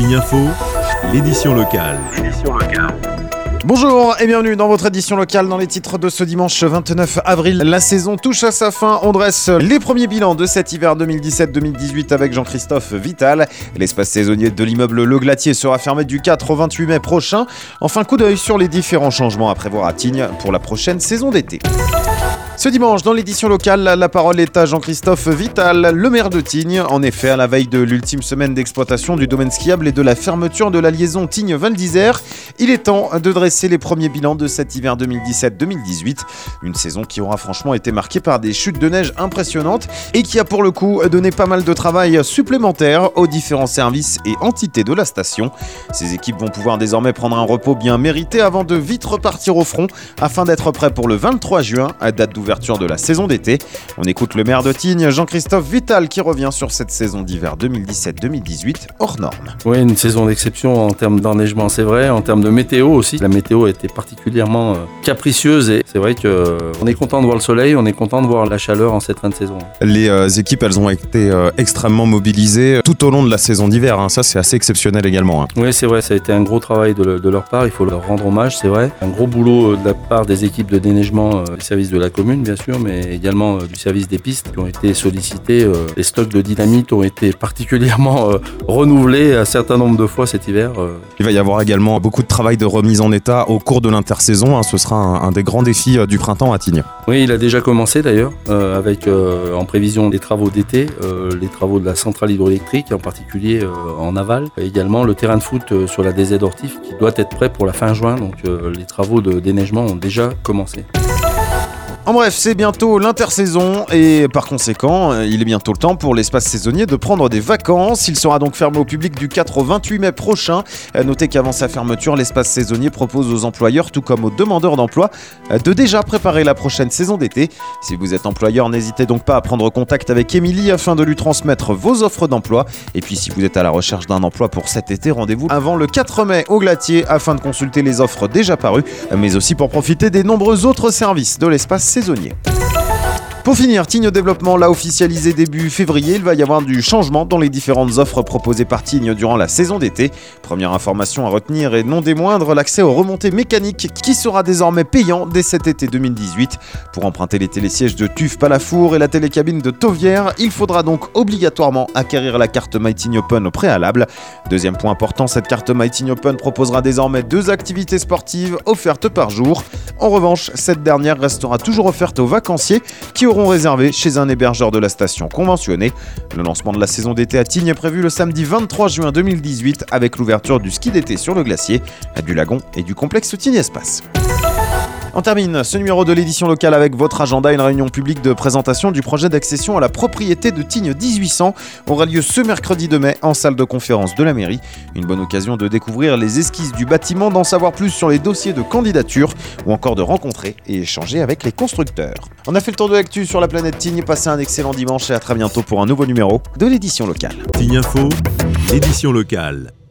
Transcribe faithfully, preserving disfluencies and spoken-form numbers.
Tignes Info, l'édition locale. Bonjour et bienvenue dans votre édition locale. Dans les titres de ce dimanche vingt-neuf avril, la saison touche à sa fin. On dresse les premiers bilans de cet hiver deux mille dix-sept deux mille dix-huit avec Jean-Christophe Vital. L'espace saisonnier de l'immeuble Le Glatier sera fermé du quatre au vingt-huit mai prochain. Enfin, coup d'œil sur les différents changements à prévoir à Tignes pour la prochaine saison d'été. Ce dimanche, dans l'édition locale, la parole est à Jean-Christophe Vital, le maire de Tignes. En effet, à la veille de l'ultime semaine d'exploitation du domaine skiable et de la fermeture de la liaison Tignes-Val d'Isère, il est temps de dresser les premiers bilans de cet hiver deux mille dix-sept deux mille dix-huit. Une saison qui aura franchement été marquée par des chutes de neige impressionnantes et qui a pour le coup donné pas mal de travail supplémentaire aux différents services et entités de la station. Ces équipes vont pouvoir désormais prendre un repos bien mérité avant de vite repartir au front afin d'être prêts pour le vingt-trois juin, à date d'ouverture de la saison d'été. On écoute le maire de Tignes, Jean-Christophe Vital, qui revient sur cette saison d'hiver deux mille dix-sept deux mille dix-huit hors norme. Oui, une saison d'exception en termes d'enneigement, c'est vrai, en termes de météo aussi. La météo a été particulièrement euh, capricieuse et c'est vrai qu'on euh, est content de voir le soleil, on est content de voir la chaleur en cette fin de saison. Les euh, équipes, elles ont été euh, extrêmement mobilisées tout au long de la saison d'hiver. Hein. Ça, c'est assez exceptionnel également. Hein. Oui, c'est vrai, ça a été un gros travail de, de leur part. Il faut leur rendre hommage, c'est vrai. Un gros boulot de la part des équipes de déneigement euh, du service de la commune, bien sûr, mais également euh, du service des pistes qui ont été sollicités. Euh, les stocks de dynamite ont été particulièrement euh, renouvelés un certain nombre de fois cet hiver. Euh. Il va y avoir également beaucoup de travail de remise en état au cours de l'intersaison. Hein. Ce sera un, un des grands défis euh, du printemps à Tignes. Oui, il a déjà commencé d'ailleurs, euh, avec euh, en prévision des travaux d'été, euh, les travaux de la centrale hydroélectrique, en particulier euh, en aval, et également le terrain de foot euh, sur la D Z Ortif qui doit être prêt pour la fin juin. Donc euh, les travaux de déneigement ont déjà commencé. En bref, c'est bientôt l'intersaison et par conséquent, il est bientôt le temps pour l'espace saisonnier de prendre des vacances. Il sera donc fermé au public du quatre au vingt-huit mai prochain. Notez qu'avant sa fermeture, l'espace saisonnier propose aux employeurs, tout comme aux demandeurs d'emploi, de déjà préparer la prochaine saison d'été. Si vous êtes employeur, n'hésitez donc pas à prendre contact avec Émilie afin de lui transmettre vos offres d'emploi. Et puis si vous êtes à la recherche d'un emploi pour cet été, rendez-vous avant le quatre mai au Glatier afin de consulter les offres déjà parues, mais aussi pour profiter des nombreux autres services de l'espace saisonnier. Pour finir, Tignes Développement l'a officialisé début février. Il va y avoir du changement dans les différentes offres proposées par Tignes durant la saison d'été. Première information à retenir et non des moindres, l'accès aux remontées mécaniques qui sera désormais payant dès cet été deux mille dix-huit. Pour emprunter les télésièges de Tuve-Palafour et la télécabine de Tauvière, il faudra donc obligatoirement acquérir la carte My Tignes Open au préalable. Deuxième point important, cette carte My Tignes Open proposera désormais deux activités sportives offertes par jour. En revanche, cette dernière restera toujours offerte aux vacanciers qui auront réservé chez un hébergeur de la station conventionné. Le lancement de la saison d'été à Tignes est prévu le samedi vingt-trois juin deux mille dix-huit avec l'ouverture du ski d'été sur le glacier, du lagon et du complexe Tignes Espace. On termine ce numéro de l'édition locale avec votre agenda. Une réunion publique de présentation du projet d'accession à la propriété de Tignes dix-huit cents aura lieu ce mercredi deux mai en salle de conférence de la mairie. Une bonne occasion de découvrir les esquisses du bâtiment, d'en savoir plus sur les dossiers de candidature ou encore de rencontrer et échanger avec les constructeurs. On a fait le tour de l'actu sur la planète Tignes. Passez un excellent dimanche et à très bientôt pour un nouveau numéro de l'édition locale. Tignes Info, l'édition locale.